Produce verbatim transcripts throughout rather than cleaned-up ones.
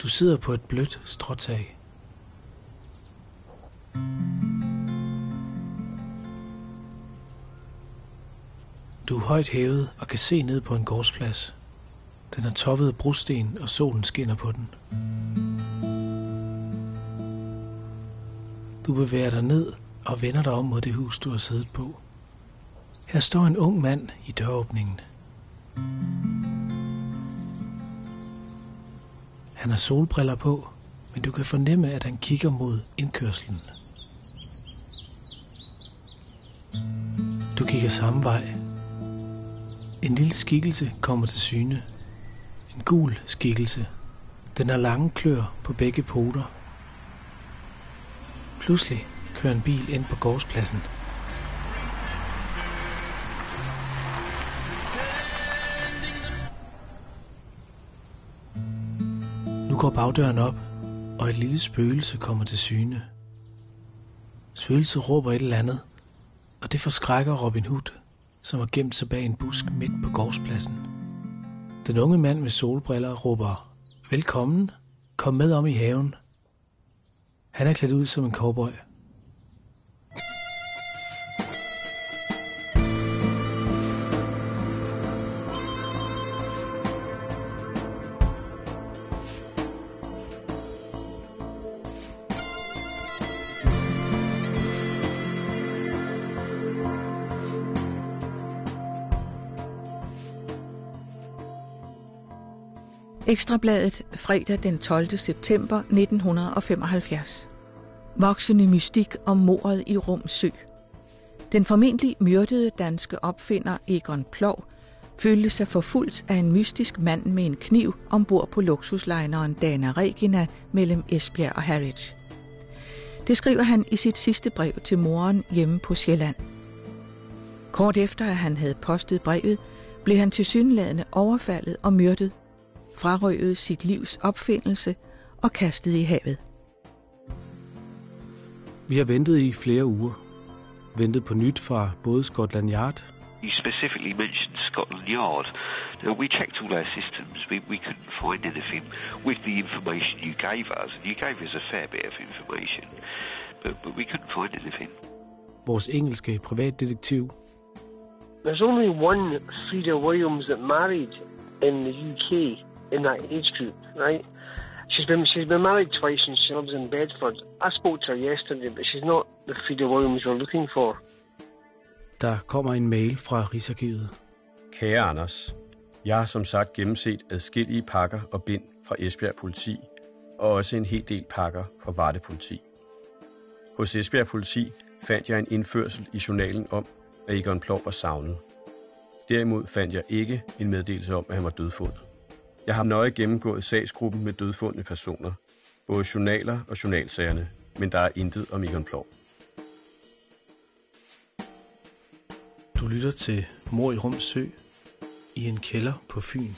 Du sidder på et blødt stråtag. Du er højt hævet og kan se ned på en gårdsplads. Den er toppet af brosten, og solen skinner på den. Du bevæger dig ned og vender dig om mod det hus, du har siddet på. Her står en ung mand i døråbningen. Han har solbriller på, men du kan fornemme, at han kigger mod indkørslen. Du kigger samme vej. En lille skikkelse kommer til syne. En gul skikkelse. Den har lange klør på begge poter. Pludselig kører en bil ind på gårdspladsen. Nu går bagdøren op, og et lille spøgelse kommer til syne. Spøgelset råber et eller andet, og det forskrækker Robin Hood, som har gemt sig bag en busk midt på gårdspladsen. Den unge mand med solbriller råber, velkommen, kom med om i haven. Han er klædt ud som en cowboy. Ekstrabladet fredag den tolvte september nitten femoghalvfjerds. Voksende mystik om mordet i Rum Sø. Den formentlig myrdede danske opfinder Egon Plov følte sig forfulgt af en mystisk mand med en kniv ombord på luksuslineren Dana Regina mellem Esbjerg og Harwich. Det skriver han i sit sidste brev til moren hjemme på Sjælland. Kort efter at han havde postet brevet, blev han tilsyneladende overfaldet og myrdet, frarøvede sit livs opfindelse og kastet i havet. Vi har ventet i flere uger. Ventet på nyt fra både Scotland Yard. You specifically mentioned Scotland Yard. Now, we checked all our systems. We, we couldn't find anything with the information you gave us. You gave us a fair bit of information, but, but we couldn't find anything. Vores engelske privatdetektiv. There's only one Frida Williams that married in the U K in that age group, right? She's been she's been married twice and she lives in Bedford. I spoke to her yesterday, but she's not the Frida Williams we're looking for. Der kommer en mail fra Rigsarkivet. Kære Anders, jeg har som sagt gennemset adskillige pakker og bind fra Esbjerg Politi, og også en hel del pakker fra Varde Politi. Hos Esbjerg Politi fandt jeg en indførsel i journalen om, at Egon Plov var savnet. Derimod fandt jeg ikke en meddelelse om, at han var dødfundet. Jeg har nøje gennemgået sagsgruppen med dødfundne personer, både journaler og journalsagerne, men der er intet om Egon Plov. Du lytter til Mord i Rum Sø i en kælder på Fyn.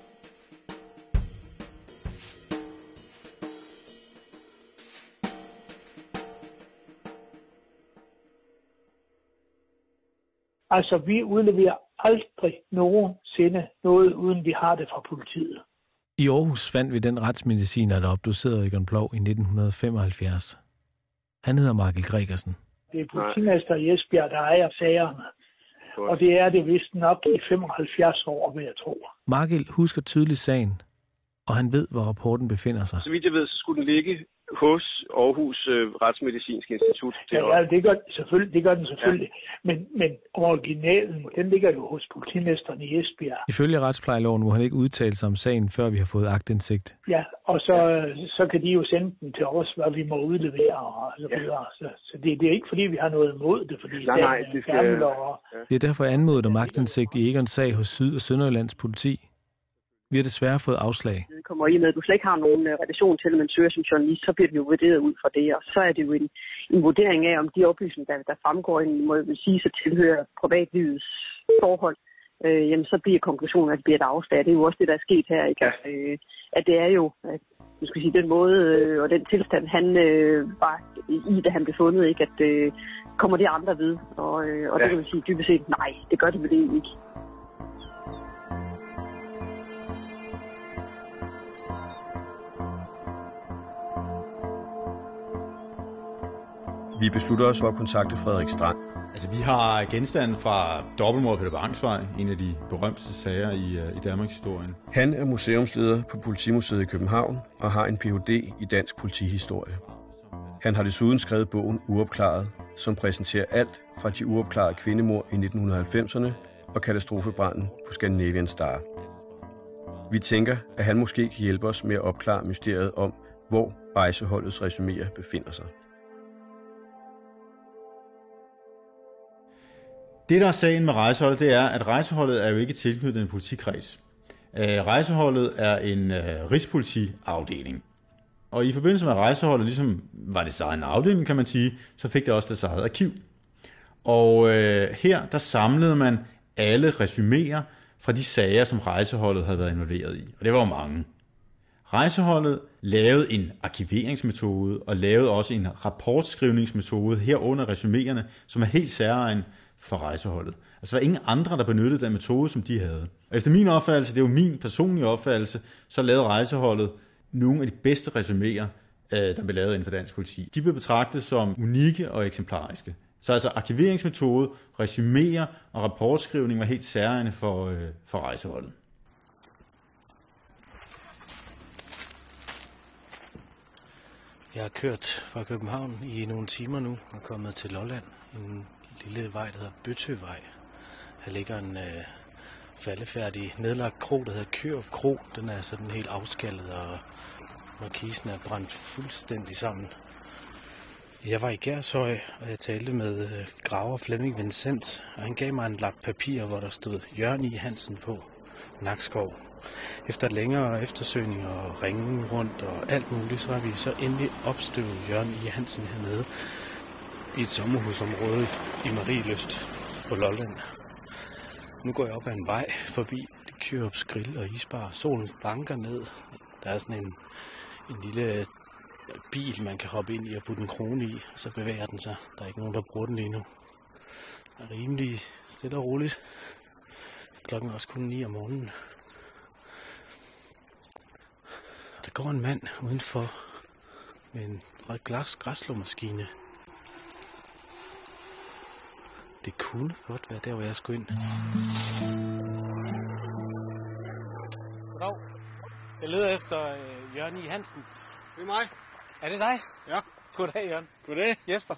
Altså, vi udleverer aldrig nogensinde noget, uden vi har det fra politiet. I Aarhus fandt vi den retsmediciner, der obducerede Egon Plov i nitten femoghalvfjerds. Han hedder Margil Gregersen. Det er politimester i Esbjerg, der ejer sagerne. Og det er det vist nok i femoghalvfjerds år, vil jeg tro. Margil husker tydeligt sagen, og han ved, hvor rapporten befinder sig. Så vidt jeg ved, så skulle den ligge hos Aarhus øh, Retsmedicinske Institut. Ja, ja, det gør, selvfølgelig, det gør den selvfølgelig. Ja. Men, men originalen, den ligger jo hos politimesteren i Esbjerg. Ifølge retsplejeloven må han ikke udtale sig om sagen, før vi har fået aktindsigt. Ja, og så, så kan de jo sende den til os, hvad vi må udlevere og så videre. Ja. Så, så det, det er ikke, fordi vi har noget imod det, fordi nej, nej, det skal... gammel og... Det er derfor anmodet om aktindsigt i Egons sag hos Syd- og Sønderjyllands politi. Vi har desværre fået afslag. Det kommer i med, at du slet ikke har nogen relation til, at man søger som journalist, så bliver den jo vurderet ud fra det, og så er det jo en, en vurdering af, om de oplysninger, der, der fremgår, en, må jeg sige, så tilhører privatlivets forhold, øh, jamen så bliver konklusionen, at det bliver et afslag. Det er jo også det, der er sket her, ikke? Ja. At, øh, at det er jo, at, jeg skal sige, den måde øh, og den tilstand, han øh, var i, da han blev fundet, ikke? At øh, kommer det andre ved, og, øh, og ja. Det kan man sige dybest set, nej, det gør det vel egentlig ikke. Vi beslutter os for at kontakte Frederik Strand. Altså, vi har genstanden fra dobbeltmordet på Peter Bangs Vej, en af de berømte sager i, i Danmarks historie. Han er museumsleder på Politimuseet i København og har en P H D i dansk politihistorie. Han har desuden skrevet bogen Uopklaret, som præsenterer alt fra de uopklarede kvindemord i nitten halvfemserne og katastrofebranden på Scandinavian Star. Vi tænker, at han måske kan hjælpe os med at opklare mysteriet om, hvor rejseholdets resuméer befinder sig. Det, der er sagen med rejseholdet, det er, at rejseholdet er jo ikke tilknyttet en politikreds. Rejseholdet er en rigspolitiafdeling. Og i forbindelse med rejseholdet, ligesom var det så en afdeling, kan man sige, så fik det også deres eget arkiv. Og øh, her, der samlede man alle resuméer fra de sager, som rejseholdet havde været involveret i. Og det var jo mange. Rejseholdet lavede en arkiveringsmetode og lavede også en rapportskrivningsmetode herunder resuméerne, som er helt særegen for rejseholdet. Altså der var ingen andre, der benyttede den metode, som de havde. Og efter min opfattelse, det er jo min personlige opfattelse, så lavede rejseholdet nogle af de bedste resuméer, der blev lavet inden for dansk politi. De blev betragtet som unikke og eksemplariske. Så altså arkiveringsmetode, resuméer og rapportskrivning var helt særlige for, øh, for rejseholdet. Jeg har kørt fra København i nogle timer nu og kommet til Lolland. En lille vej, der hedder Bøtøvej. Her ligger en øh, faldefærdig nedlagt kro, der hedder Kørup Kro. Den er sådan helt afskallet, og markisen er brændt fuldstændig sammen. Jeg var i Gershøj, og jeg talte med øh, graver Flemming Vincent, og han gav mig en lap papir, hvor der stod Jørgen I. Hansen på, Nakskov. Efter længere eftersøgning og ringen rundt og alt muligt, så har vi så endelig opstøvet Jørgen I. Hansen hernede i et sommerhusområde i Marielyst på Lolland. Nu går jeg op ad en vej forbi Kørups Grill og Isbar. Solen banker ned. Der er sådan en, en lille bil, man kan hoppe ind i og putte en krone i, og så bevæger den sig. Der er ikke nogen, der bruger den lige nu. Det er rimelig stille og roligt. Klokken er også kun ni om morgenen. Der går en mand udenfor med en rød glas græsslåmaskine. Det kunne godt være der, hvor jeg skulle ind. Goddag. Jeg leder efter øh, Jørgen I. Hansen. Det er mig. Er det dig? Ja. Goddag, Jørgen. Goddag. Jesper.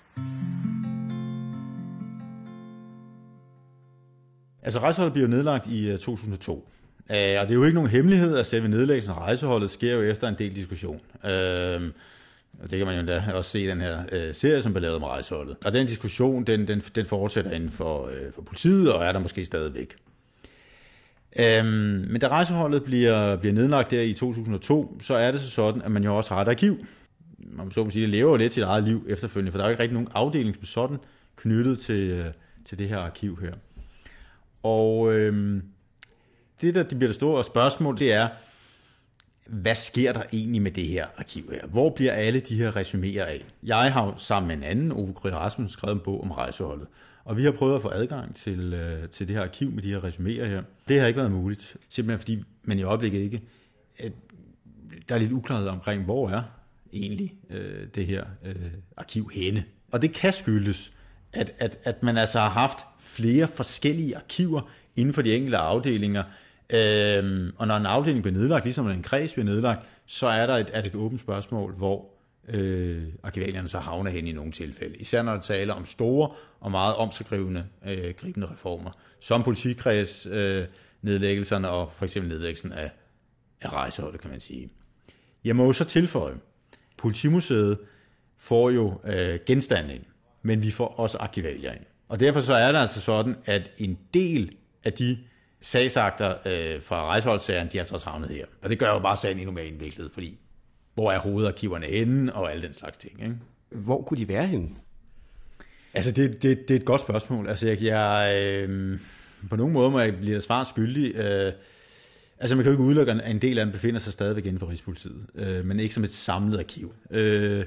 Altså rejseholdet bliver nedlagt i to tusind og to. Uh, og det er jo ikke nogen hemmelighed, at selve nedlæggelsen af rejseholdet sker jo efter en del diskussion. Uh, og det kan man jo da også se i den her uh, serie, som blev lavet med rejseholdet. Og den diskussion, den, den, den fortsætter inden for, uh, for politiet, og er der måske stadigvæk. Uh, men da rejseholdet bliver, bliver nedlagt der i to tusind og to, så er det så sådan, at man jo også har et arkiv. Man så må sige, det lever jo lidt sit eget liv efterfølgende, for der er jo ikke rigtig nogen afdeling som sådan knyttet til, uh, til det her arkiv her. Og øhm, det, der bliver det store spørgsmål, det er, hvad sker der egentlig med det her arkiv her? Hvor bliver alle de her resuméer af? Jeg har sammen med en anden, Ove Gry Rasmussen, skrevet en bog om rejseholdet. Og vi har prøvet at få adgang til, øh, til det her arkiv med de her resuméer her. Det har ikke været muligt, simpelthen fordi man i øjeblikket ikke... At der er lidt uklarhed omkring, hvor er egentlig øh, det her øh, arkiv henne. Og det kan skyldes, at, at, at man altså har haft flere forskellige arkiver inden for de enkelte afdelinger. Øhm, og når en afdeling bliver nedlagt, ligesom når en kreds bliver nedlagt, så er der et, er det et åbent spørgsmål, hvor øh, arkivalierne så havner hen i nogle tilfælde. Især når der taler om store og meget omskrivende, øh, gribende reformer, som politikreds, øh, nedlæggelserne og for eksempel nedlæggelsen af, af rejseholdet, kan man sige. Jeg må jo så tilføje, Politimuseet får jo øh, genstande ind, men vi får også arkivalier ind. Og derfor så er det altså sådan, at en del af de sagsakter øh, fra rejseholdssagen, de har så havnet her. Og det gør jo bare sagen endnu mere indviklet, fordi hvor er hovedarkiverne henne, og alle den slags ting. Ikke? Hvor kunne de være henne? Altså, det, det, det er et godt spørgsmål. Altså, jeg, jeg øh, på nogen måde må jeg blive der svar skyldig. Øh, altså, man kan jo ikke udelukke, at en del af dem befinder sig stadigvæk inden for Rigspolitiet, øh, men ikke som et samlet arkiv. Øh,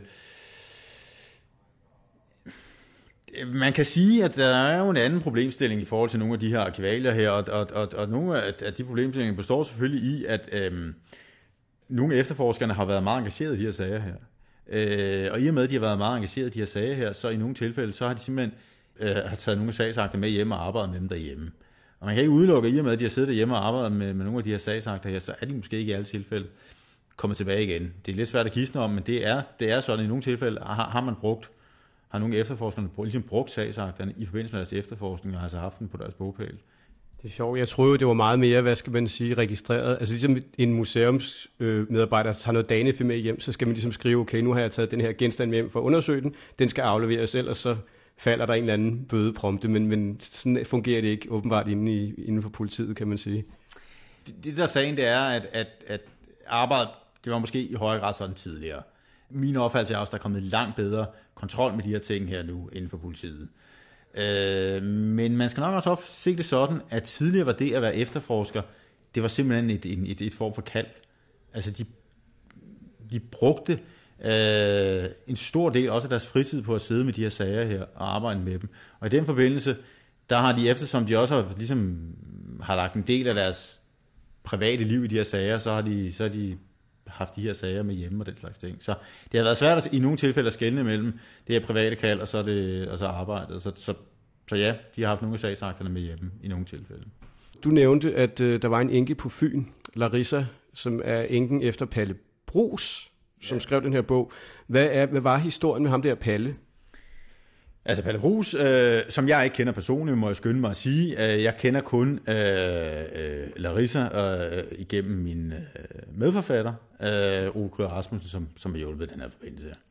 Man kan sige, at der er jo en anden problemstilling i forhold til nogle af de her arkivalier her, og, og, og, og nogle af de problemstillinger består selvfølgelig i, at øhm, nogle af efterforskerne har været meget engageret i de her sager her. Øh, og i og med, at de har været meget engageret i de her sager her, så i nogle tilfælde, så har de simpelthen øh, har taget nogle sagsakter med hjem og arbejdet med dem derhjemme. Og man kan ikke udelukke, i og med, at de har siddet derhjemme og arbejdet med, med nogle af de her sagsakter her, så er de måske ikke i alle tilfælde kommet tilbage igen. Det er lidt svært at gisne om, men det er, det er sådan, i nogle tilfælde har, har man brugt, har nogle efterforskerne ligesom brugt sagsakterne i forbindelse med deres efterforskning, og altså haft den på deres bogpæl. Det er sjovt. Jeg troede jo, det var meget mere, hvad skal man sige, registreret. Altså ligesom en museumsmedarbejder øh, tager noget danefilm med hjem, så skal man ligesom skrive, okay, nu har jeg taget den her genstand med hjem for at undersøge den, den skal afleveres, ellers så falder der en eller anden bødeprompte, men, men sådan fungerer det ikke åbenbart inde, i, inden for politiet, kan man sige. Det, det der sagen, det er, at, at, at arbejdet, det var måske i højere grad sådan tidligere. Min opfattelse er også, at der er kommet langt bedre kontrol med de her ting her nu inden for politiet. Øh, men man skal nok også se det sådan, at tidligere var det at være efterforsker, det var simpelthen et, et, et, et form for kald. Altså de, de brugte øh, en stor del også af deres fritid på at sidde med de her sager her og arbejde med dem. Og i den forbindelse, der har de, eftersom de også har, ligesom, har lagt en del af deres private liv i de her sager, så har de, så har de haft de her sager med hjemme og den slags ting. Så det har været svært at, i nogle tilfælde at skelne mellem det her private kald og så, det, og så arbejdet. Så, så, så ja, de har haft nogle af sagsakterne med hjemme i nogle tilfælde. Du nævnte, at øh, der var en enke på Fyn, Larissa, som er enken efter Palle Bruus, som ja. skrev den her bog. Hvad, er, hvad var historien med ham der, Palle? Altså Palle Bruus, øh, som jeg ikke kender personligt, må jeg skynde mig at sige. Øh, jeg kender kun øh, øh, Larissa øh, igennem min øh, medforfatter, øh, Ole Kryger Rasmussen, som, som har hjulpet den her forbindelse her.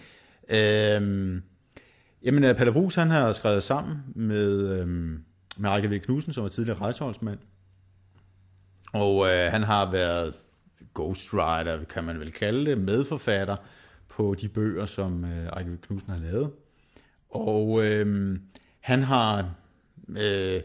Øh, jamen, Palle Bruus, han har skrevet sammen med, øh, med Eike V. Knudsen, som er tidligere rejseholdsmand. Og øh, han har været ghostwriter, kan man vel kalde det, medforfatter på de bøger, som øh, Eike V. Knudsen har lavet. Og øh, han har, øh,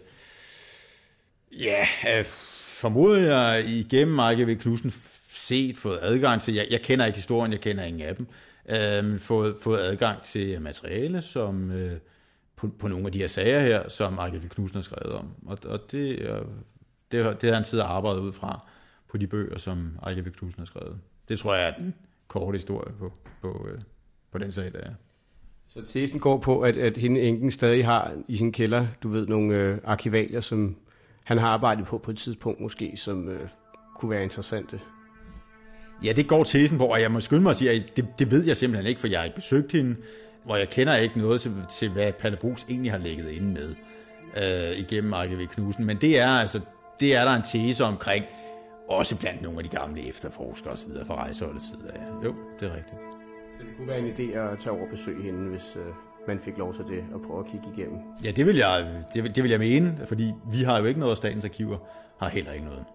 ja, øh, formoder jeg igennem Eike V. Knudsen set, fået adgang til, jeg, jeg kender ikke historien, jeg kender ingen af dem, øh, fået, fået adgang til materiale, som øh, på, på nogle af de her sager her, som Eike V. Knudsen har skrevet om. Og, og det, øh, det, det har han siddet og arbejdet ud fra på de bøger, som Eike V. Knudsen har skrevet. Det tror jeg er den korte historie på, på, øh, på den sag, der er. Så tesen går på, at, at hende enken stadig har i sin kælder, du ved, nogle øh, arkivalier, som han har arbejdet på på et tidspunkt måske, som øh, kunne være interessante. Ja, det går tesen på, og jeg må skynde mig at sige, at det, det ved jeg simpelthen ikke, for jeg har ikke besøgt hende, hvor jeg kender ikke noget til, til hvad Palle Bruus egentlig har ligget inde med øh, igennem Eike V. Knudsen. Men det er altså, det er der en tese omkring, også blandt nogle af de gamle efterforskere osv. fra rejseholdets side af. Jo, det er rigtigt. Så det kunne være en idé at tage over og besøge hende, hvis øh, man fik lov til det, og prøve at kigge igennem. Ja, det vil jeg, det vil, det vil jeg mene, fordi vi har jo ikke noget, og Statens Arkiver har heller ikke noget.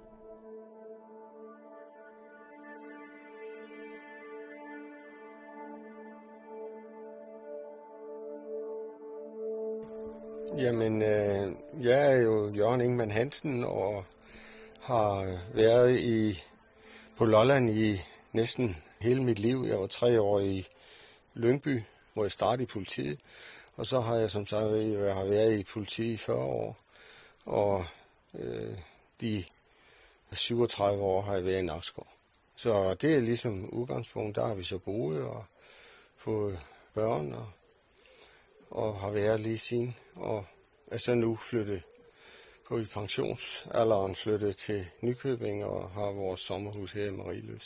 Jamen, øh, jeg er jo Jørgen Ingemann Hansen, og har været i, på Lolland i næsten hele mit liv. Jeg var tre år i Lyngby, hvor jeg startede i politiet. Og så har jeg som sagt jeg har været i politiet i fyrre år. Og øh, de syvogtredive år har jeg været i Nakskov. Så det er ligesom udgangspunkt. Der har vi så boet og fået børn og, og har været lige siden. Og er så nu flyttet på i pensionsalderen, flyttet til Nykøbing og har vores sommerhus her i Marieløst.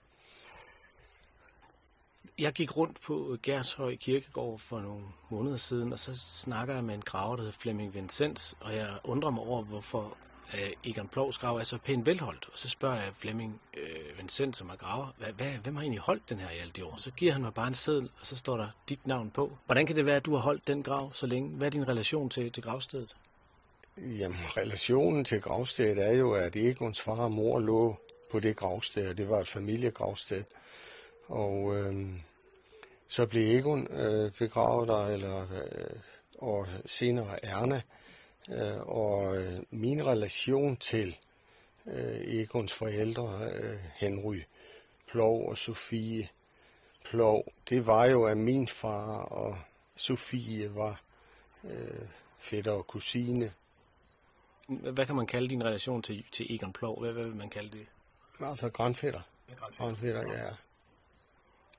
Jeg gik rundt på Gershøj Kirkegård for nogle måneder siden, og så snakker jeg med en graver, der hedder Flemming Vincent, og jeg undrer mig over, hvorfor øh, Egon Plogs grav er så pænt velholdt. Og så spørger jeg Flemming øh, Vincent, som er graver, hvad, hvad, hvem har egentlig holdt den her i alle de år? Så giver han mig bare en seddel, og så står der dit navn på. Hvordan kan det være, at du har holdt den grav så længe? Hvad er din relation til, til gravstedet? Jamen, relationen til gravstedet er jo, at Egons far og mor lå på det gravsted. Det var et familiegravsted. Og øh, så blev Egon øh, begravet der, eller, øh, og senere Erna. Øh, og øh, min relation til øh, Egons forældre, øh, Henry Plov og Sofie Plov, det var jo, at min far og Sofie var øh, fætter og kusine. Hvad kan man kalde din relation til, til Egon Plov? Hvad, hvad vil man kalde det? Altså grandfætter. Grandfætter, ja.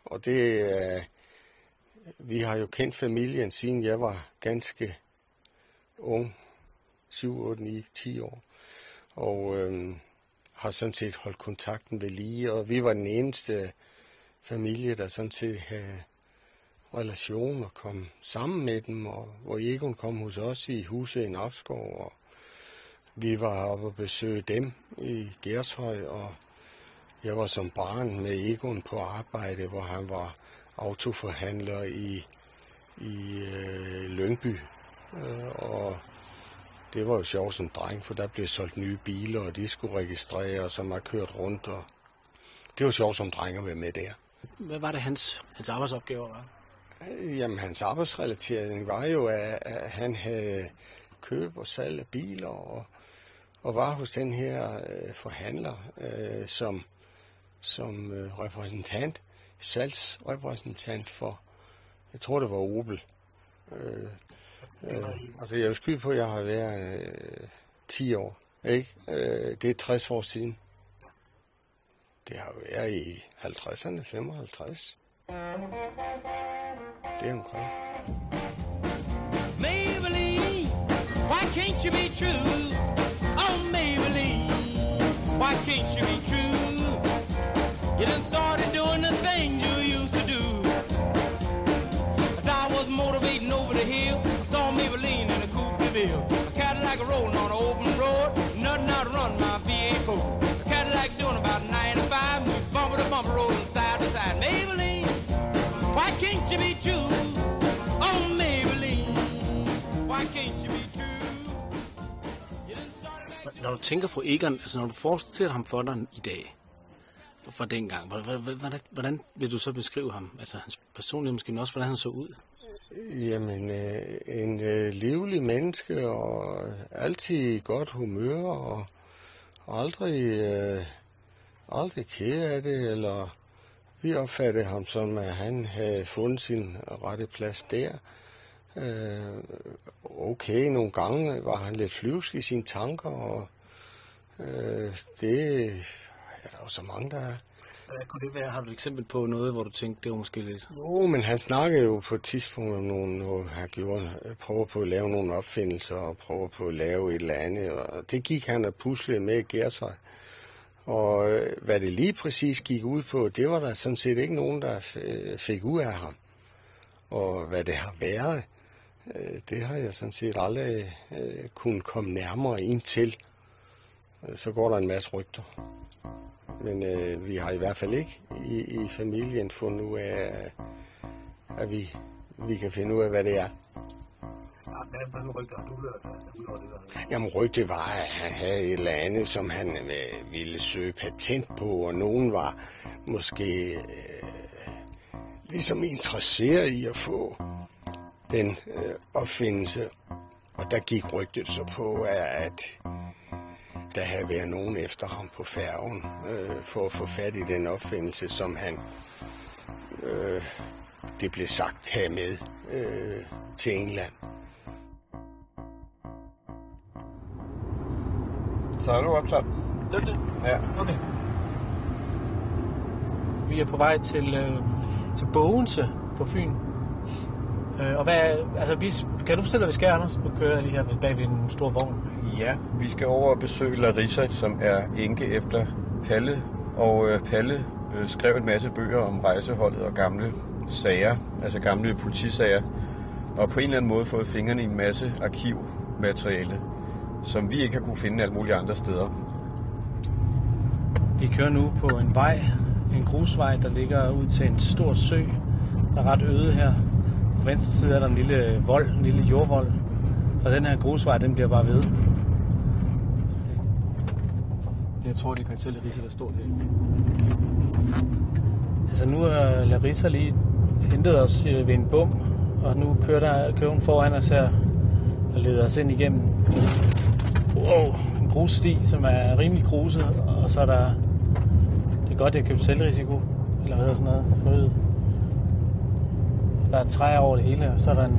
Og det er... Vi har jo kendt familien, siden jeg var ganske ung. syv, otte, ni, ti år. Og øhm, har sådan set holdt kontakten ved lige. Og vi var den eneste familie, der sådan set havde relation og kom sammen med dem. Og hvor Egon kom hos os i huset i Nakskov. Og vi var oppe og besøge dem i Gershøj. Og jeg var som barn med Egon på arbejde, hvor han var autoforhandler i, i øh, Lyngby. Øh, og det var jo sjovt som dreng, for der blev solgt nye biler, og de skulle registreres, som har kørt rundt. Og det var sjovt som dreng at være med der. Hvad var det, hans, hans arbejdsopgaver var? Jamen, hans arbejdsrelatering var jo, at, at han havde køb og salg af biler, og, og var hos den her øh, forhandler øh, som, som øh, repræsentant, salgsrepræsentant for, jeg tror det var Opel. Øh, øh, altså, jeg er jo skyld på, at jeg har været øh, ti år, ikke? Øh, det er tres år siden. Det har været i halvtredserne, femoghalvtreds. Det er omkring. Maybelline, why can't you be true? Oh, Maybelline, why can't you be true? You done started doing the things you used to do. As I was motivating over the hill, I saw Maybelline in a coupe de ville. A Cadillac rolling on an open road, nothing out to run my V eight four. A Cadillac doing about ninety-five, moves bumper to bumper, rolling side to side. Maybelline, why can't you be true? Oh, Maybelline, why can't you be true? Når du tænker på Egon, altså når du forestiller ham for dig i dag, fra dengang, hvordan, hvordan vil du så beskrive ham? Altså hans personlighed måske, men også hvordan han så ud? Jamen, øh, en øh, livlig menneske, og altid i godt humør, og aldrig, øh, aldrig ked af det, eller vi opfattede ham som, at han havde fundet sin rette plads der. Øh, okay, nogle gange var han lidt flyvsk i sine tanker, og øh, det er der jo så mange, der er. Hvad kunne det være? Har du et eksempel på noget, hvor du tænkte, det var måske lidt? Jo, men han snakkede jo på et tidspunkt om nogle, noget, han gjorde, prøver på at lave nogle opfindelser, og prøver på at lave et eller andet, og det gik han og puslede med at gære sig. Og hvad det lige præcis gik ud på, det var der sådan set ikke nogen, der fik ud af ham. Og hvad det har været, det har jeg sådan set aldrig kunnet komme nærmere ind til. Så går der en masse rygter. Men øh, vi har i hvert fald ikke i, i familien fundet ud af, at vi, vi kan finde ud af, hvad det er. Hvad med rygter har du hørt? Altså, ud over det, der... Jamen, rygte var, at han havde et eller andet, som han øh, ville søge patent på, og nogen var måske øh, ligesom interesseret i at få den øh, opfindelse. Og der gik rygtet så på, at der havde været nogen efter ham på færgen øh, for at få fat i den opfindelse, som han, øh, det blev sagt, havde med øh, til England. Så er du optaget? Det er det? Ja. Okay. Vi er på vej til, øh, til Bogense på Fyn. Øh, og hvad, altså, vi, kan du fortælle, hvad vi skal, Anders? Nu kører jeg lige her bag ved en stor vogn. Ja, vi skal over og besøge Larissa, som er enke efter Palle. Og øh, Palle øh, skrev en masse bøger om rejseholdet og gamle sager, altså gamle politisager. Og på en eller anden måde fået fingrene i en masse arkivmateriale, som vi ikke har kunne finde alle mulige andre steder. Vi kører nu på en vej, en grusvej, der ligger ud til en stor sø, der er ret øde her. På venstre side er der en lille vold, en lille jordvold, og den her grusvej, den bliver bare ved. Det, det jeg tror, det kan til Larissa, der står der. Altså nu har Larissa lige hentet os ved en bum, og nu kører, der, kører hun foran os her og leder os ind igennem wow, en grussti, som er rimelig gruset, og så er der, det er godt, det er købt selvrisiko, eller hvad er sådan noget, forøget. Der er træer over det hele, og så er der en...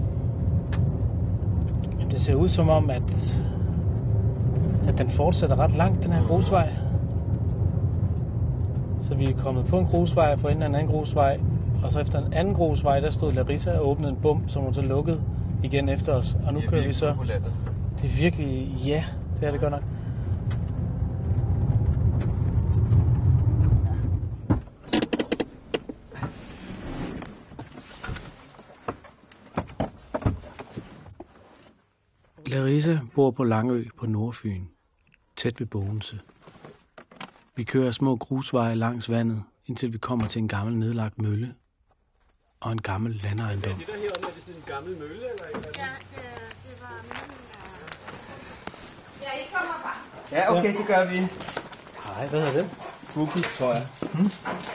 Jamen, det ser ud som om, at, at den fortsætter ret langt, den her grusvej. Så vi er kommet på en grusvej, for enden af en anden grusvej, og så efter en anden grusvej, der stod Larissa og åbnede en bum, som hun så lukkede igen efter os. Og nu kører vi så... Det er virkelig... Ja, det er det godt nok. Larissa bor på Langø på Nordfyn, tæt ved Bogense. Vi kører små grusveje langs vandet, indtil vi kommer til en gammel nedlagt mølle og en gammel landejendom. Er det der heroppe, er det sådan en gammel mølle? Eller ja, det, det var møllen. Ja, I kommer bare. Ja, okay, det gør vi. Hej, hvad hedder det? Google, tror jeg. Hmm?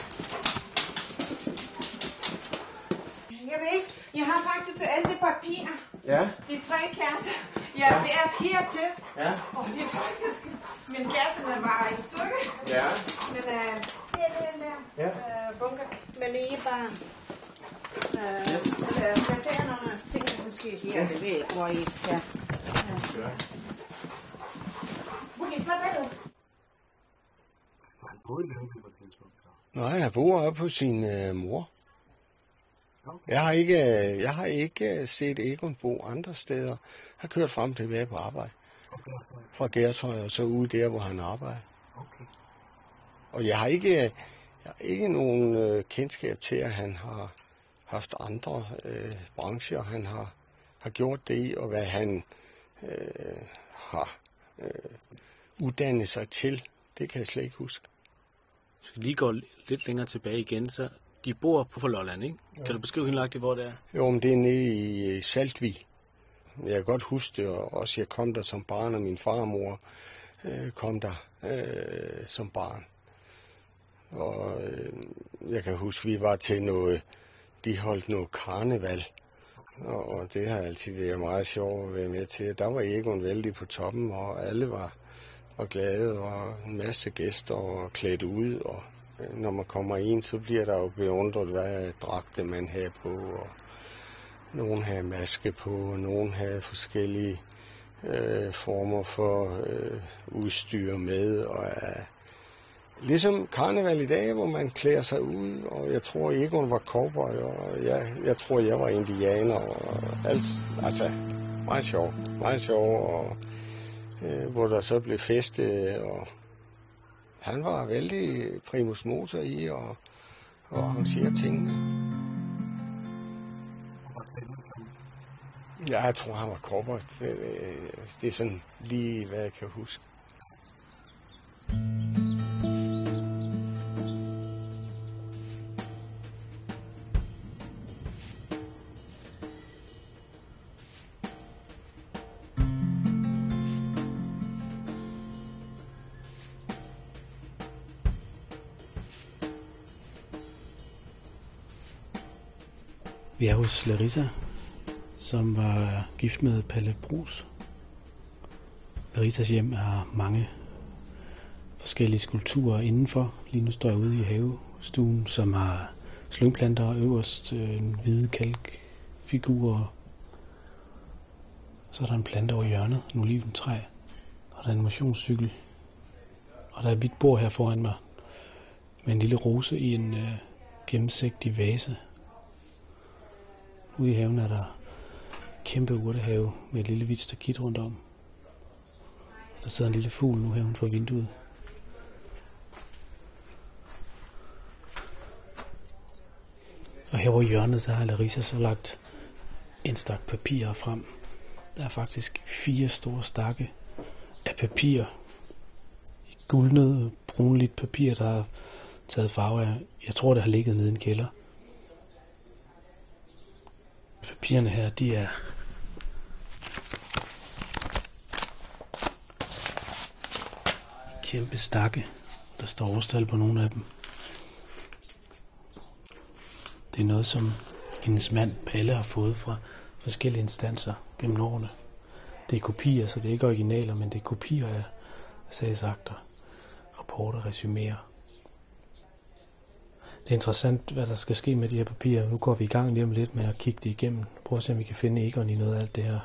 Jeg ved ikke, jeg har faktisk alle de papirer. Ja. De tre kasser. Jeg er ved at her til. Ja. Og det er faktisk, men kasserne var i stykke. Ja. Men øh, det er den der ja. øh, bunker. Men I er bare øh, yes. øh, placerer nogle ting, måske her, ja. Det ved jeg, hvor I kan. Ja. Hvor kan I slappe af nu? Han boede i Lyngby på et tidspunkt. Nej, jeg bor oppe på sin øh, mor. Okay. Jeg har ikke, jeg har ikke set Egon bo andre steder. Jeg har kørt frem til at på arbejde. Okay. Fra Gershøj og så ude der, hvor han arbejder. Okay. Og jeg har ikke, jeg har ikke nogen øh, kendskab til, at han har haft andre øh, brancher, han har, har gjort det i, og hvad han øh, har øh, uddannet sig til. Det kan jeg slet ikke huske. Vi skal lige gå lidt længere tilbage igen, så de bor på Lolland, ikke? Ja. Kan du beskrive helt nøjagtigt, hvor det er? Jo, men det er nede i Saltvig. Jeg kan godt huske det, og også jeg kom der som barn, og min farmor øh, kom der øh, som barn. Og øh, jeg kan huske, vi var til noget, de holdt noget karneval, og, og det har altid været meget sjovt at være med til. Der var Egon vældig på toppen, og alle var, var glade, og en masse gæster og klædt ud, og når man kommer ind, så bliver der jo beundret, hvad dragte man havde på, og nogen havde maske på, og nogen havde forskellige øh, former for øh, udstyr med, og øh, ligesom karneval i dag, hvor man klæder sig ud, og jeg tror, Egon var cowboy, og jeg, jeg tror, jeg var indianer, og alt, altså, meget sjovt, meget sjovt, og øh, hvor der så blev festet, og han var vældig primus motor i at, at arrangere tingene. Ja, jeg tror, han var cowboy. Det, det er sådan lige, hvad jeg kan huske. Vi er hos Larissa, som var gift med Palle Bruus. Larissas hjem har mange forskellige skulpturer indenfor. Lige nu står jeg ude i havestuen, som har slyngplanter og øverst en hvide kalkfigurer. Så er der en plante over hjørnet, en oliventræ, og der er en motionscykel. Og der er et hvidt bord her foran mig med en lille rose i en øh, gennemsigtig vase. Ude i haven er der kæmpe urtehave med et lille hvidt stakit rundt om. Der sidder en lille fugl nu her uden for vinduet. Og her i hjørnet, så har Larissa så lagt en stak papirer frem. Der er faktisk fire store stakke af papir. I guldnet, brunligt papir, der er taget farve af. Jeg tror, det har ligget nede i en kælder. Papirerne her, de er kæmpe stakke. Der står årstal på nogle af dem. Det er noget, som hendes mand Palle har fået fra forskellige instanser gennem årene. Det er kopier, så det er ikke originaler, men det er kopier af sagsakter, rapporter, resuméer. Det er interessant, hvad der skal ske med de her papirer. Nu går vi i gang lige om lidt med at kigge det igennem. Prøv at se, om vi kan finde Egon i noget af alt det her.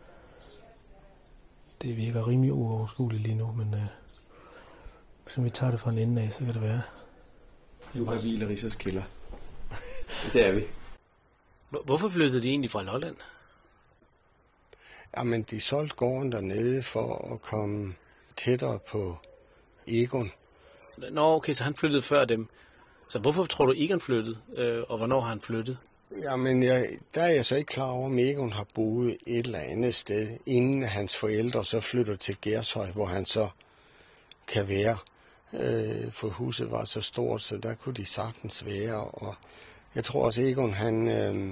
Det virker rimelig uoverskueligt lige nu, men øh, hvis vi tager det fra en ende af, så kan det være, Nu er vi i Larisas kælder. Det er vi. Hvorfor flyttede de egentlig fra Lolland? Jamen, de solgte gården dernede for at komme tættere på Egon. Nå, okay, så han flyttede før dem. Så hvorfor tror du, Egon flyttede, øh, og hvornår har han flyttet? Jamen, jeg, der er jeg så ikke klar over, om Egon har boet et eller andet sted, inden hans forældre så flytter til Gershøj, hvor han så kan være. Øh, for huset var så stort, så der kunne de sagtens være. Og jeg tror også, Egon, han, øh,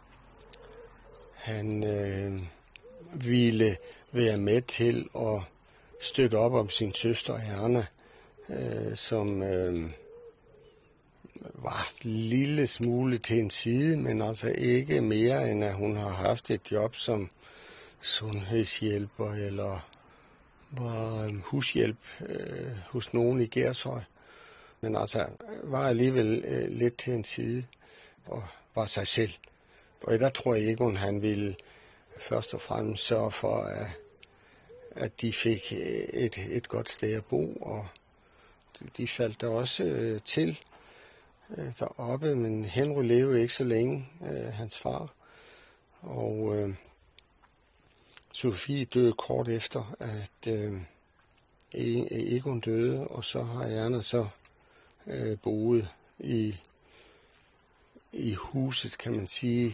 han øh, ville være med til at støtte op om sin søster Erna, øh, som øh, var en lille smule til en side, men altså ikke mere, end at hun har haft et job som sundhedshjælper eller var hushjælp øh, hos nogen i Gershøj. Men altså var alligevel øh, lidt til en side og var sig selv. Og der tror jeg, Egon han ville først og fremmest sørge for, at, at de fik et, et godt sted at bo, og de faldt der også øh, til øh, deroppe, men Henry levede ikke så længe, øh, hans far. Og øh, Sofie døde kort efter, at øh, Egon døde, og så har Erna så øh, boet i, i huset, kan man sige.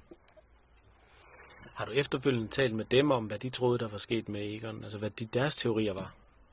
Har du efterfølgende talt med dem om, hvad de troede, der var sket med Egon? Altså, hvad de, deres teorier var?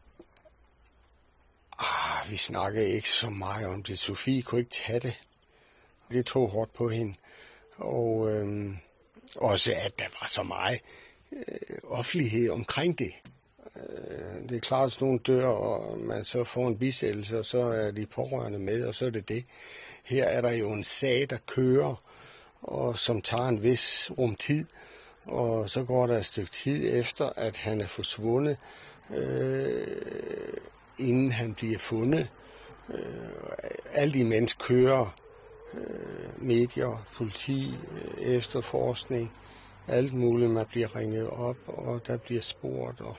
Ah, vi snakkede ikke så meget om det. Sofie kunne ikke tage det. Det tog hårdt på hende. Og øh, også, at der var så meget øh, offentlighed omkring det. Øh, det er klart, at nogen dør, og man så får en bisættelse, og så er de pårørende med, og så er det det. Her er der jo en sag, der kører, og som tager en vis rum tid. Og så går der et stykke tid efter, at han er forsvundet, øh, inden han bliver fundet. Øh, alt imens kører øh, medier, politi, øh, efterforskning, alt muligt. Man bliver ringet op, og der bliver spurgt. Og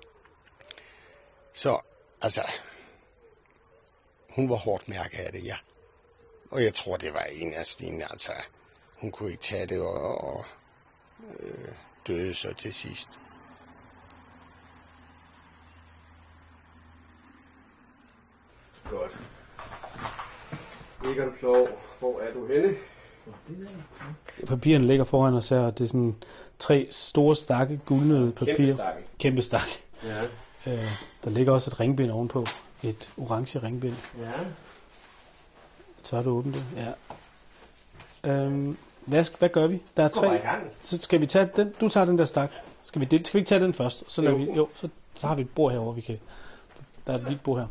så, altså, hun var hårdt mærket af det, ja. Og jeg tror, det var en af Stine, altså, hun kunne ikke tage det, og, og øh, døde så til sidst. Godt. Egon Plov, hvor er du henne? Papirerne ligger foran os her, det er sådan tre store, stakke, guldnede papir. Kæmpe stakke. Kæmpe stakke. Ja. Øh, der ligger også et ringbind ovenpå. Et orange ringbind. Ja. Så har du åbnet det. Ja. Øhm, hvad, hvad gør vi? Der er tre. Så skal vi tage den. Du tager den der stak. Skal vi, del, skal vi ikke tage den først? Så lader jo. vi. Jo, så, så har vi et bord herovre, vi kan. Der er et hvidt bord her.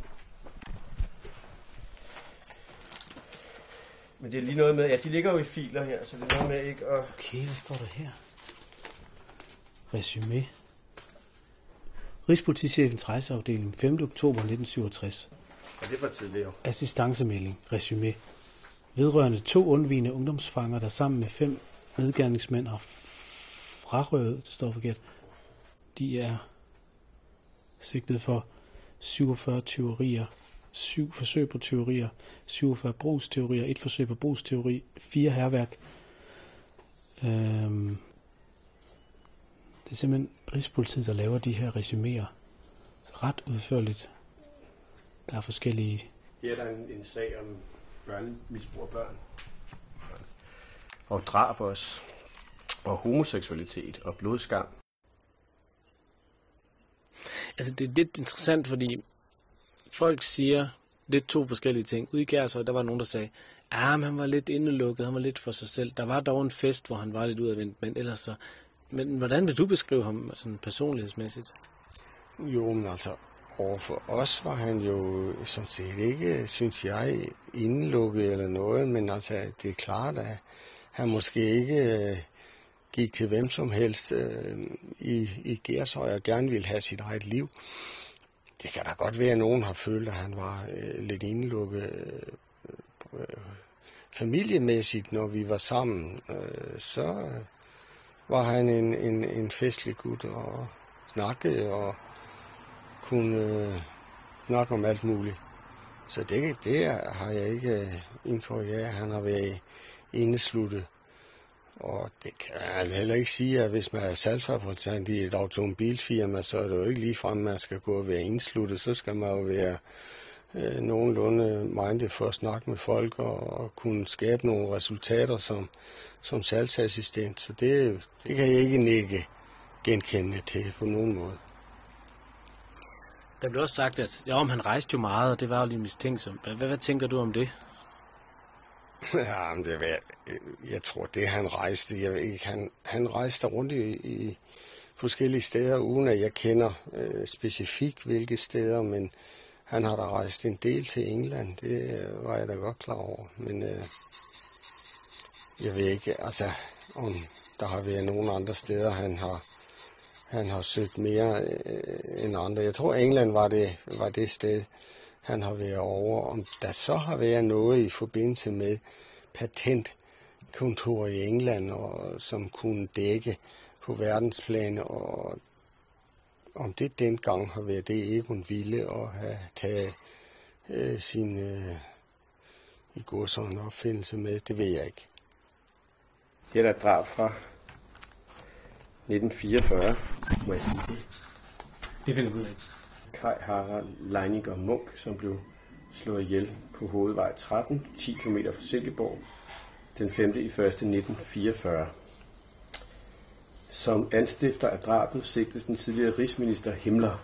Men det er lige noget med, ja, de ligger jo i filer her, så det er noget med ikke at... Okay, hvad står der her? Resumé. Rigspolitichefens rejseafdeling, femte oktober nitten syvogtres. Ja, det er for tidligere. Assistancemelding, resumé. Vedrørende to undvigende ungdomsfanger, der sammen med fem nedgerningsmænd har frarøvet, det står forkert, de er sigtet for syvogfyrre tyverier, syv forsøg på tyverier, syvogfyrre brugsteorier, et forsøg på brugsteori, fire hærværk. Øhm, det er simpelthen Rigspolitiet, der laver de her resuméer ret udførligt. Der er forskellige... Her er der en, en sag om børnemisbrug af børn. Og drab også. Og homoseksualitet og blodskam. Altså, det er lidt interessant, fordi folk siger lidt to forskellige ting. Ude i Gershøj, der var nogen, der sagde, ah, han var lidt indelukket, han var lidt for sig selv. Der var dog en fest, hvor han var lidt udadvendt, men ellers så... Men hvordan vil du beskrive ham sådan personlighedsmæssigt? Jo, men altså, overfor os var han jo sådan set ikke, synes jeg, indelukket eller noget, men altså, det er klart, at han måske ikke øh, gik til hvem som helst øh, i, i Gershøj og gerne ville have sit eget liv. Det kan da godt være, at nogen har følt, at han var øh, lidt indelukket øh, øh, familiemæssigt, når vi var sammen. Øh, så øh, var han en, en, en festlig gut og snakkede og kunne øh, snakke om alt muligt. Så det, det har jeg ikke indtryk af, han har været indesluttet. Og det kan jeg heller ikke sige, at hvis man er salgsrepræsentant i et automobilfirma, så er det jo ikke ligefrem, at man skal gå og være indsluttet. Så skal man jo være øh, nogenlunde minded for at snakke med folk og, og kunne skabe nogle resultater som, som salgsassistent. Så det, det kan jeg ikke nikke genkendende til på nogen måde. Der blev også sagt, at ja, om han rejste jo meget, og det var jo lige mistænksomt. Hvad, hvad tænker du om det? Ja, men det var, jeg tror, det han rejste, jeg ved ikke, han, han rejste rundt i, i forskellige steder, uden at jeg kender øh, specifikt hvilke steder, men han har da rejst en del til England, det var jeg da godt klar over, men øh, jeg ved ikke, altså, om der har været nogle andre steder, han har, han har søgt mere øh, end andre. Jeg tror, England var det, var det sted, han har været over. Om der så har været noget i forbindelse med patentkontor i England, og, som kunne dække på verdensplan, og om det dengang har været det, Egon ville at have taget øh, sin øh, i går sådan opfindelse med, det ved jeg ikke. Det er der drab fra nitten fireogfyrre, må jeg sige det. Det finder du ud af. Kai Harald Leininger Munch, som blev slået ihjel på Hovedvej tretten, ti kilometer fra Silkeborg, den femte i første nitten fireogfyrre. Som anstifter af drabet sigtes den tidligere rigsminister Himmler.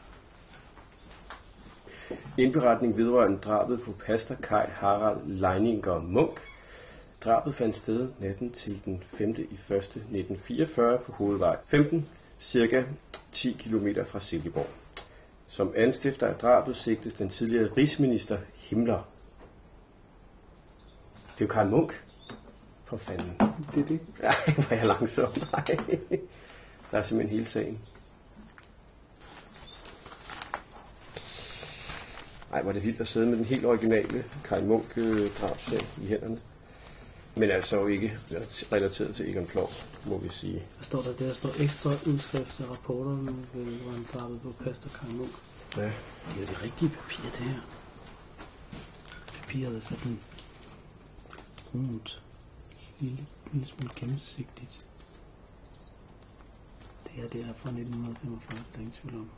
Indberetning vedrørende drabet på pastor Kai Harald Leininger Munch. Drabet fandt sted natten til den femte i første nitten fireogfyrre på Hovedvej femten, cirka ti kilometer fra Silkeborg. Som anstifter af drabet sigtes den tidligere rigsminister Himmler. Det er jo Karl Munch. For fanden. Det er det. Ja, var jeg langsom. Nej. Der er simpelthen hele sagen. Ej, var det vildt at sidde med den helt originale Karl Munch-drabsag i hænderne. Men altså jo ikke relateret til Egon Ploug, må vi sige. Der står der, der står ekstra udskrift af rapporterne vedrørende drabet på pastor Karl Munch. Ja. Det er det rigtige papir, det her. Papiret er sådan brunt. Lille, lille smule gennemsigtigt. Det her, det er fra nitten femogfyrre, der er ingen tvivl om.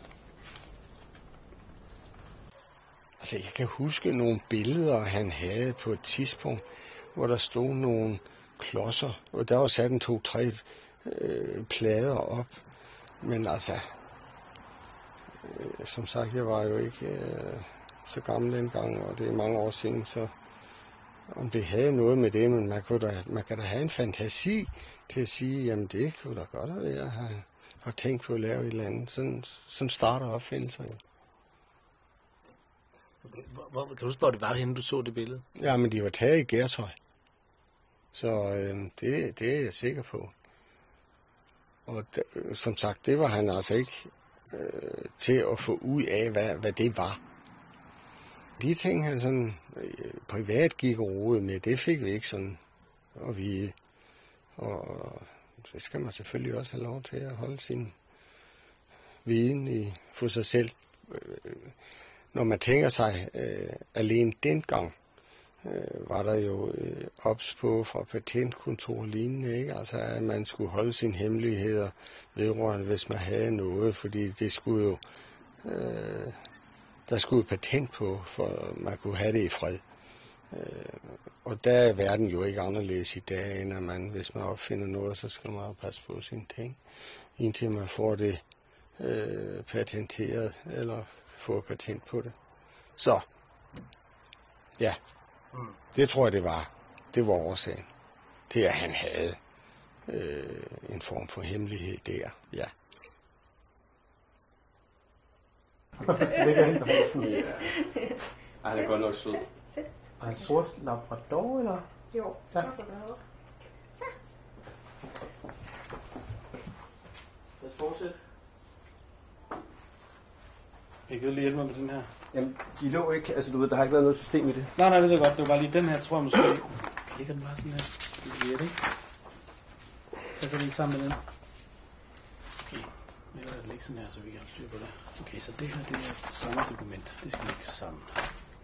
Altså, jeg kan huske nogle billeder, han havde på et tidspunkt, hvor der stod nogle klodser, og der var sat en to-tre øh, plader op. Men altså, øh, som sagt, jeg var jo ikke øh, så gammel dengang, og det er mange år siden, så om det havde noget med det, men man, kunne da, man kan da have en fantasi til at sige, jamen det kunne da godt have været at have, have tænkt på at lave et eller andet. Sådan, sådan starter opfindelser jo. Hvor, kan du huske, hvor det var henne, du så det billede? Ja, men de var taget i gærtøj. Så øh, det, det er jeg sikker på. Og d- som sagt, det var han altså ikke øh, til at få ud af, hvad, hvad det var. De ting, han sådan øh, privat gik og rode med, det fik vi ikke sådan at vide. Og det skal man selvfølgelig også have lov til at holde sin viden i, for sig selv. Når man tænker sig øh, alene dengang, øh, var der jo øh, ops på fra patentkontor lignende, ikke? Altså, at man skulle holde sine hemmeligheder vedrørende, hvis man havde noget, fordi det skulle jo, øh, der skulle jo patent på, for man kunne have det i fred. Øh, og der er verden jo ikke anderledes i dag, end at man, hvis man opfinder noget, så skal man jo passe på sine ting, indtil man får det øh, patenteret, eller få patent på det. Så, ja, det tror jeg, det var. Det var årsagen til, at han havde øh, en form for hemmelighed der, ja. Så ligger hende på sådan. Ja. Ej, han er godt nok sød. Er han sort labrador, eller? Jo, så kan du have. Så. Lad os fortsætte. Jeg kan lige hjælpe mig med den her. Jamen, de lå ikke, altså du ved, der har ikke været noget system i det. Nej, nej, det er godt. Det var bare lige den her, tror jeg måske. Okay, ligger den bare sådan her. Det er det, ikke? Passer det lige sammen med den? Okay, jeg lader det ligge sådan her, så vi kan have styr på det. Okay, så det her, det er det samme dokument. Det skal ligge sammen.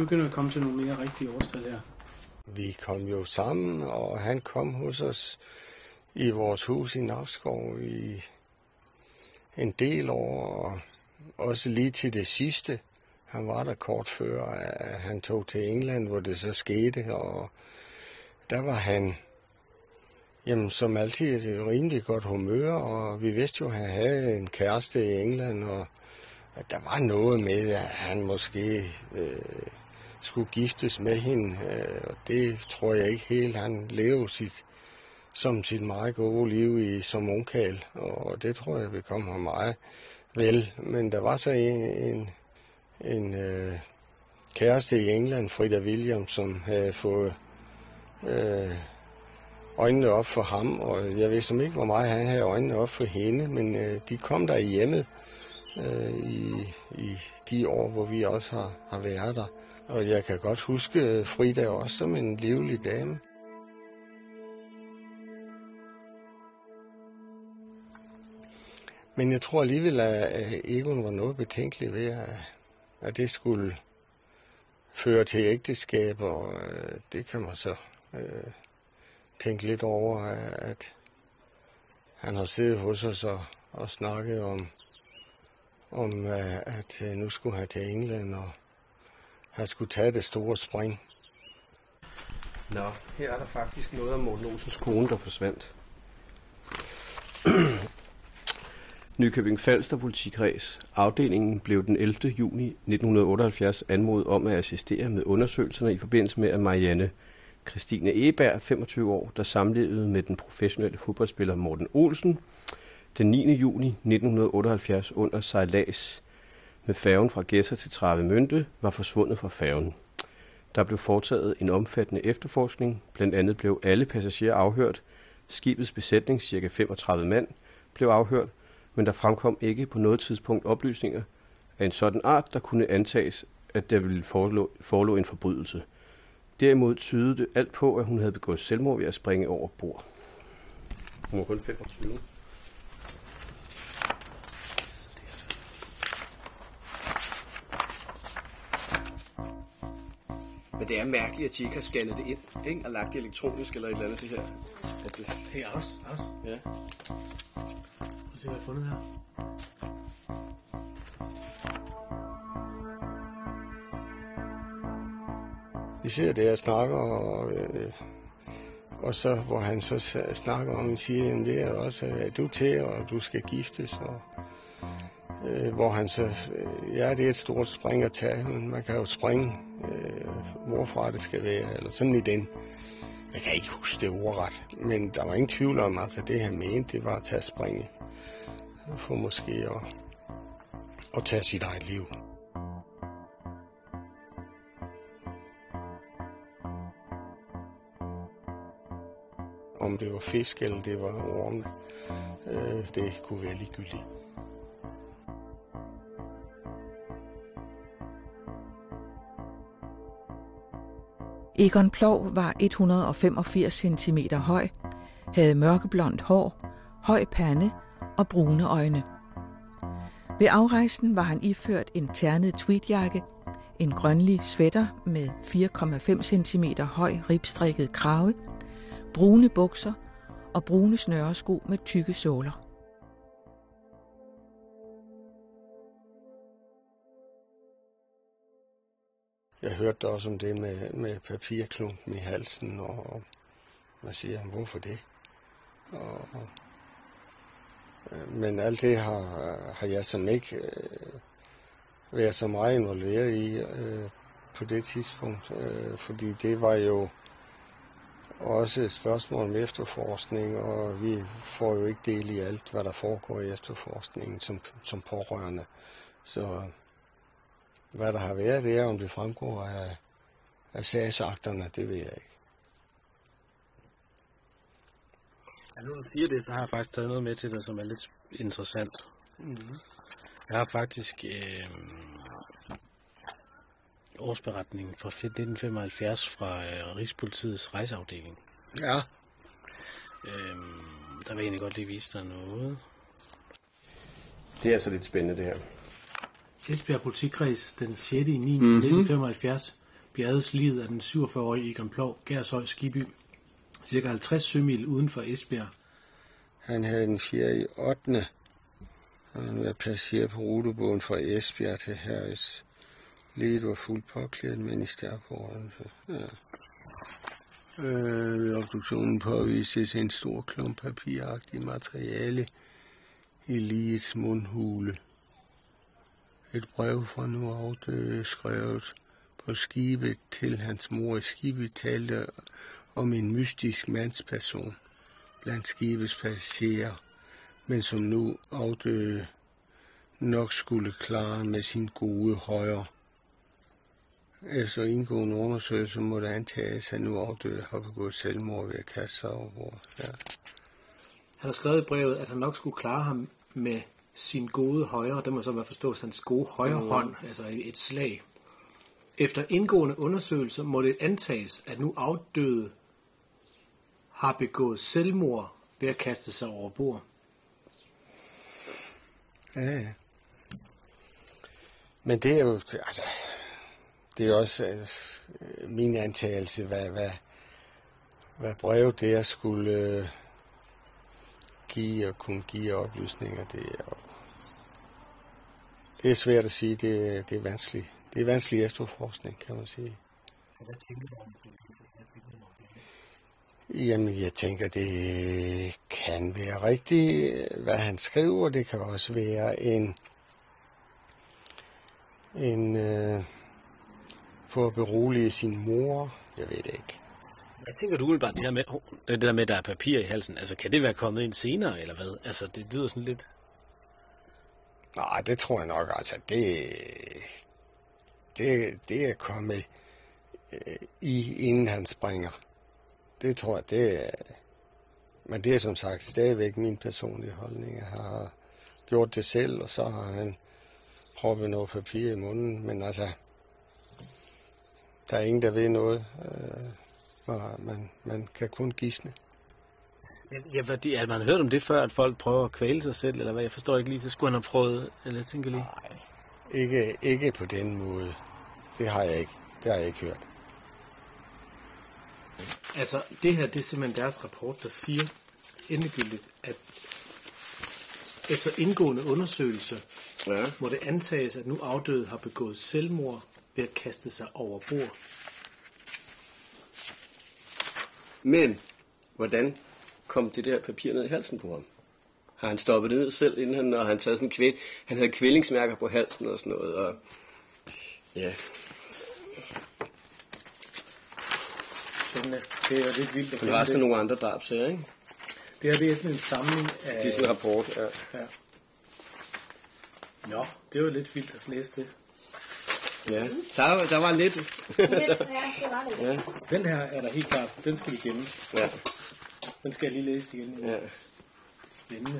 begynder at komme til nogle mere rigtige årstal her. Vi kom jo sammen, og han kom hos os i vores hus i Nakskov i en del år, og også lige til det sidste. Han var der kort før, at han tog til England, hvor det så skete, og der var han, jamen, som altid et rimelig godt humør, og vi vidste jo, at han havde en kæreste i England, og at der var noget med, at han måske øh, skulle giftes med hende, øh, og det tror jeg ikke helt. Han levede sit, som sit meget gode liv i, som ungkarl, og det tror jeg bekom ham meget vel. Men der var så en, en, en øh, kæreste i England, Frida Williams, som havde fået øh, øjnene op for ham, og jeg vidste ikke, hvor meget han havde øjnene op for hende, men øh, de kom der i hjemmet øh, i, i de år, hvor vi også har, har været der. Og jeg kan godt huske Frida også som en livlig dame. Men jeg tror alligevel, at Egon var noget betænkelig ved, at det skulle føre til ægteskab, og det kan man så øh, tænke lidt over, at han har siddet hos os og, og snakket om, om, at nu skulle han til England, og han skulle tage det store spring. Nå, her er der faktisk noget om Morten Olsens kone, der forsvandt. Nykøbing Falster politikreds. Afdelingen blev den ellevte juni nitten otteoghalvfjerds anmodet om at assistere med undersøgelserne i forbindelse med, at Marianne Christine Egeberg, femogtyve år, der samlevede med den professionelle fodboldspiller Morten Olsen, den niende juni nitten otteoghalvfjerds under sejlads med færgen fra Gedser til Travemünde, var forsvundet fra færgen. Der blev foretaget en omfattende efterforskning. Blandt andet blev alle passagerer afhørt. Skibets besætning, ca. femogtredive mand, blev afhørt, men der fremkom ikke på noget tidspunkt oplysninger af en sådan art, der kunne antages, at der ville forelå, forelå en forbrydelse. Derimod tydede det alt på, at hun havde begået selvmord ved at springe over bord. Hun var kun femogtyve. Men det er mærkeligt, at de ikke har scannet det ind, ikke? Og lagt det elektronisk eller et eller andet det her. At det... Hey, også, også. Ja. Prøv at se, hvad jeg har fundet her. Vi ser det, jeg snakker, og, øh, og så, hvor han så snakker om, siger, at det er også, at du er til, og du skal giftes, og øh, hvor han så, øh, ja, det er et stort spring at tage, men man kan jo springe, øh, hvorfra det skal være, eller sådan i den. Jeg kan ikke huske det ordret, men der var ingen tvivl om, at det han mente, det var at tage springe, for måske at, at tage sit eget liv. Om det var fisk eller det var orme, øh, det kunne være ligegyldigt. Egon Plov var et hundrede og femogfirs centimeter høj, havde mørkeblondt hår, høj pande og brune øjne. Ved afrejsen var han iført en ternet tweedjakke, en grønlig sweater med fire komma fem centimeter høj ribstrikket krave, brune bukser og brune snøresko med tykke såler. Jeg hørte også om det med, med papirklumpen i halsen, og man siger, hvorfor det? Og, og, men alt det har, har jeg som ikke øh, været så meget involveret i øh, på det tidspunkt, øh, fordi det var jo også et spørgsmål om efterforskning, og vi får jo ikke del i alt, hvad der foregår i efterforskningen som, som pårørende. Så hvad der har været, det er, om det fremgår af, af sagsakterne, det ved jeg ikke. Ja, nu du siger det, så har jeg faktisk taget noget med til dig, som er lidt interessant. Mm-hmm. Jeg har faktisk øh, årsberetningen fra nitten femoghalvfjerds fra øh, Rigspolitiets rejseafdeling. Ja. Øh, der vil jeg egentlig godt lige vise dig noget. Det er altså lidt spændende, det her. Esbjerg Politikreds den sjette i niende nitten femoghalvfjerds bjergets livet af den syvogfyrre-årige Egon Plov, Gershøj Skiby, cirka halvtreds sømil uden for Esbjerg. Han havde den fjerde i ottende Han var passager på rutebåden fra Esbjerg til Harris. Livet var fuldt påklædt, men i stærkorden. Ja. Øh, ved obduktionen påvises en stor klump papiragtig materiale i ligets mundhule. Et brev fra nu afdøde skrevet på skibet til hans mor i Skiby talte om en mystisk mandsperson blandt skibets passagerer, men som nu afdøde nok skulle klare med sin gode højre. Efter indgående undersøgelse må det antages, at nu afdøde har begået selvmord ved at kaste sig over bord. Ja. Han har skrevet i brevet, at han nok skulle klare ham med sin gode højre, det må så være forstås hans gode højre mm. hånd, altså et slag. Efter indgående undersøgelser må det antages, at nu afdøde har begået selvmord ved at kaste sig over bord. Ja, ja. Men det er jo, altså, det er også øh, min antagelse, hvad, hvad, hvad brevet der skulle øh, give og kunne give oplysninger. Det er, det er svært at sige, det, det er vanskeligt. Det er vanskelig efterforskning, kan man sige. Hvad tænker du om det? Jamen, jeg tænker, det kan være rigtigt, hvad han skriver. Det kan også være en, en øh, for at berolige sin mor. Jeg ved det ikke. Hvad tænker du umiddelbart, det der med, det der med, at der er papir i halsen? Altså, kan det være kommet ind senere, eller hvad? Altså, det lyder sådan lidt... Nej, det tror jeg nok. Altså, det, det, det er kommet øh, i, inden han springer. Det tror jeg, det er... Men det er som sagt stadigvæk min personlige holdning. Jeg har gjort det selv, og så har han proppet noget papir i munden. Men altså, der er ingen, der ved noget. Øh, man, man kan kun gisne. Ja, fordi, at man har hørt om det før, at folk prøver at kvæle sig selv, eller hvad? Jeg forstår ikke lige, så skulle han have prøvet, eller jeg tænker lige... Nej, ikke, ikke på den måde. Det har jeg ikke. Det har jeg ikke hørt. Altså, det her, det er simpelthen deres rapport, der siger endegyldigt, at efter indgående undersøgelser, ja. må det antages, at nu afdøde har begået selvmord ved at kaste sig over bord. Men, hvordan kom det der papir ned i halsen på ham? Har han stoppet det ned selv, inden han, og han taget sådan kvæl, han havde kvællingsmærker på halsen og sådan noget, og ja... Det er jo lidt vildt. Der var sådan nogle andre drabsager, ikke? Det her, det er sådan en samling af... Det er sådan en rapport, ja. ja. Nå, det var lidt vildt at læse det. Ja, der, der var lidt. ja. Den her er der helt klart, den skal vi gemme. Ja. Den skal jeg lige læse igen. Ja. Spændende.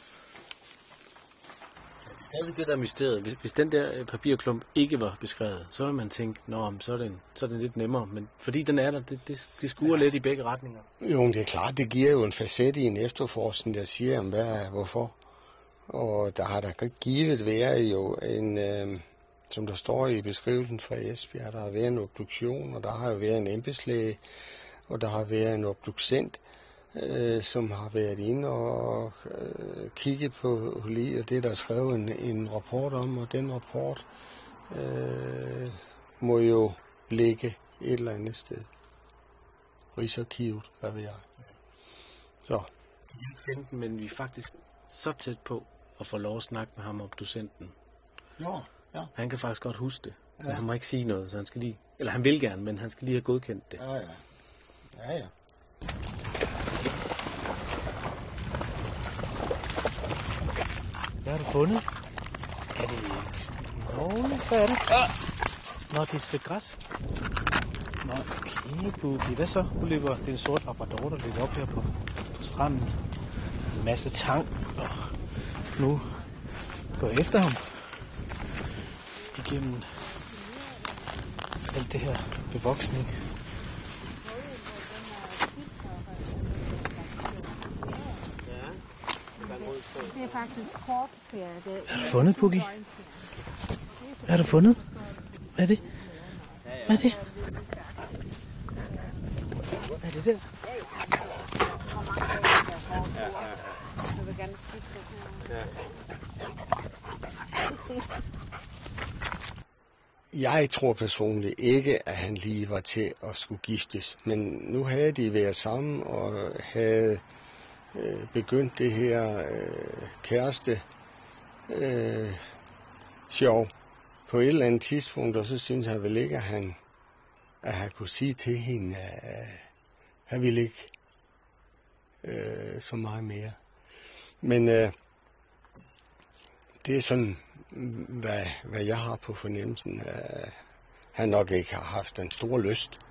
Det er det der mysteriet. Hvis, hvis den der papirklump ikke var beskrevet, så ville man tænke, nå, så er, det, så er det lidt nemmere. Men fordi den er der, det, det, det skuer ja. lidt i begge retninger. Jo, det er klart, det giver jo en facet i en efterforskning, der siger, om hvad hvorfor. Og der har der givet været jo en, øh, som der står i beskrivelsen fra Esbjerg, der har været en obduktion, og der har jo været en embedslæge, og der har været en obduksent, Øh, som har været inde og øh, kigget på lige det, der er skrevet en, en rapport om, og den rapport øh, må jo ligge et eller andet sted. Rigsarkivet, hvad ved jeg. Så. Men vi er faktisk så tæt på at få lov at snakke med ham om docenten. Nå, ja. Han kan faktisk godt huske det, men ja. han må ikke sige noget, så han skal lige, eller han vil gerne, men han skal lige have godkendt det. Ja, ja. Ja, ja. Hvad har du fundet? Er det nåle? Hvad er det? Ah! Nå, det er et stykke græs. Nå, okay, Bubi. Hvad så? Nu løber den sorte labrador, der løber op her på stranden. En masse tang. Og nu går jeg efter ham. Igennem alt det her bevoksning. Det er faktisk kortferie. Har du fundet, Pukki? Hvad har du fundet? Hvad er det? Hvad er det? Er det der? Jeg vil gerne skifte det her. Jeg tror personligt ikke, at han lige var til at skulle giftes, men nu havde de været sammen og havde øh, begyndt det her øh, kæreste øh, sjov på et eller andet tidspunkt, og så synes jeg vel ikke, at han, at han kunne sige til hende, at han ville ikke øh, så meget mere. Men øh, det er sådan, hvad, hvad jeg har på fornemmelsen, at han nok ikke har haft den store lyst.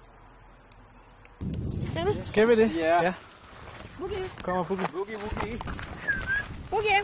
Skal vi? Skal vi det? Ja. Ja. Boogie. Kommer Boogie. Boogie, boogie. Boogie.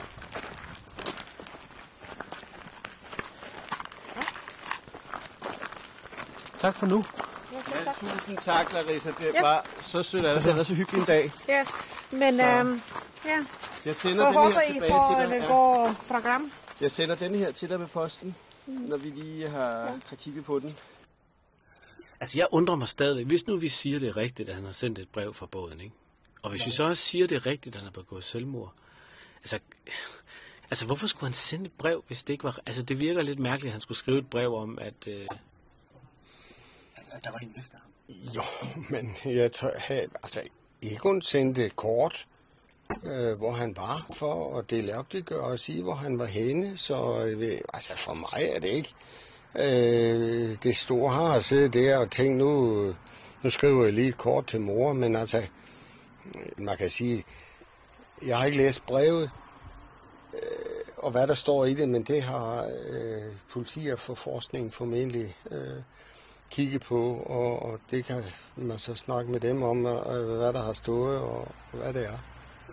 Tak for nu. Ja, tusind tak, Larissa. Det Ja. var så sødt af dig. Det var så hyggelig en dag. Ja, men øhm, ja. Jeg sender Jeg den håber, her I tilbage får til dig. et Ja. godt program. Jeg sender den her til dig med posten, Mm. når vi lige har, har kigget på den. Altså, jeg undrer mig stadig. Hvis nu vi siger, det er rigtigt, at han har sendt et brev fra båden, ikke? Og hvis vi så også siger, det er rigtigt, at han har begået selvmord. Altså, altså, hvorfor skulle han sende et brev, hvis det ikke var... Altså, det virker lidt mærkeligt, at han skulle skrive et brev om, at... Øh... At der var en efter ham. Jo, men jeg tror, altså, Egon sendte et kort, øh, hvor han var, for at delagtiggøre og sige, hvor han var henne. Så øh, altså, for mig er det ikke øh, det store har at sidde der og tænke, nu, nu skriver jeg lige et kort til mor, men altså, man kan sige, jeg har ikke læst brevet, øh, og hvad der står i det, men det har øh, politi og forforskning formentlig øh, kigge på, og, og det kan man så snakke med dem om, og, hvad der har stået, og hvad det er.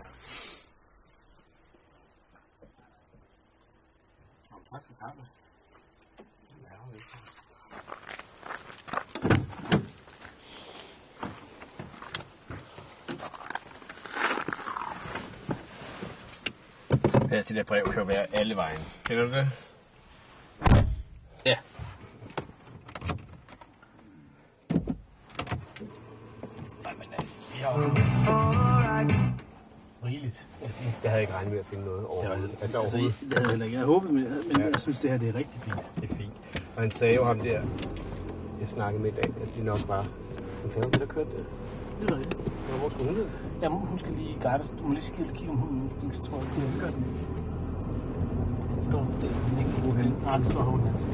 Tak for kaffen. Ja, det der brev kan jo være alle vejen. Kender du det? Ja. Rigeligt. Jeg havde ikke regnet med at finde noget overhovedet. Ja, Altså altså, overhovedet. jeg havde heller ikke. Jeg håbede, men, men Ja. jeg synes, det her det er rigtig fint. Det er fint. Og han sagde jo ham der, jeg snakkede med i dag, at de nok bare... Hvad fanden det, der kørte det? Det er rigtigt. Ja, hvor skulle hun ned? Jamen, hun skal lige guide os. Du må lige kigge, kigge om hunden indstinkt, så tror jeg. Det gør den ikke. Den står der. Den er ikke god hen. Nej, den står hunden altså.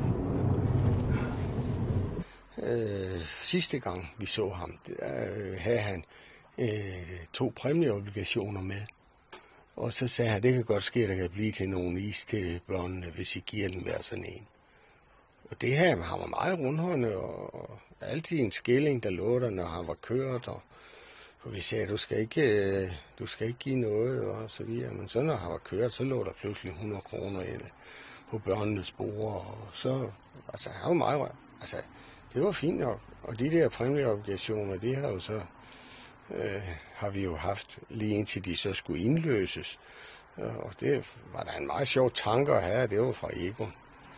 Øh, sidste gang vi så ham, øh, havde han øh, to præmieobligationer med. Og så sagde han, det kan godt ske, at der kan blive til nogle is til børnene, hvis I giver dem hver sådan en. Og det her, han var meget rundhåndet, og, og altid en skilling, der lå der, når han var kørt. Og, og vi sagde, du skal ikke, øh, du skal ikke give noget, og så videre. Men så når han var kørt, så lå der pludselig hundrede kroner i det, på børnenes bord. Og så, altså, han var meget, altså, det var fint nok. Og de der præmieobligationer, det har jo så, øh, har vi jo haft lige indtil de så skulle indløses. Og det var der en meget sjov tanke at have, det var fra Egon.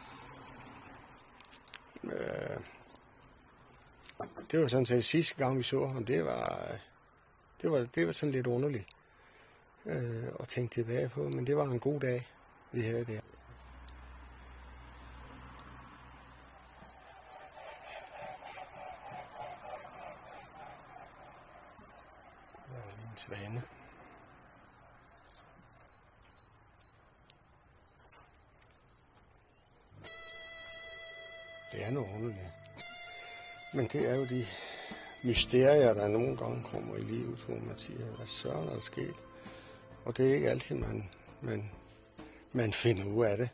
Øh, det var sådan set sidste gang vi så ham, det var, det var, det var sådan lidt underligt øh, at tænke tilbage på, men det var en god dag, vi havde der. Der er lige en svane. Det er noget underligt. Men det er jo de mysterier, der nogle gange kommer i livet, hvor man siger, hvad søren er der sket? Og det er ikke altid, man, man, man finder ud af det.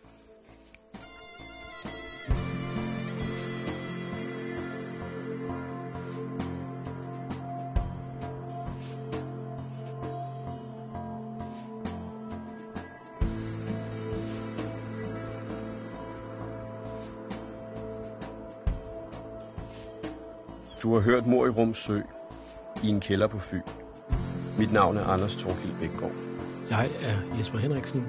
Du har hørt Mord i Rumsø i en kælder på Fyn. Mit navn er Anders Thorkild Bækgaard. Jeg er Jesper Henriksen.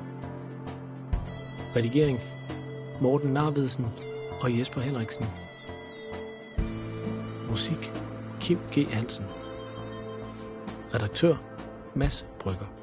Redigering Morten Narvedsen og Jesper Henriksen. Musik Kim G. Hansen. Redaktør Mads Brygger.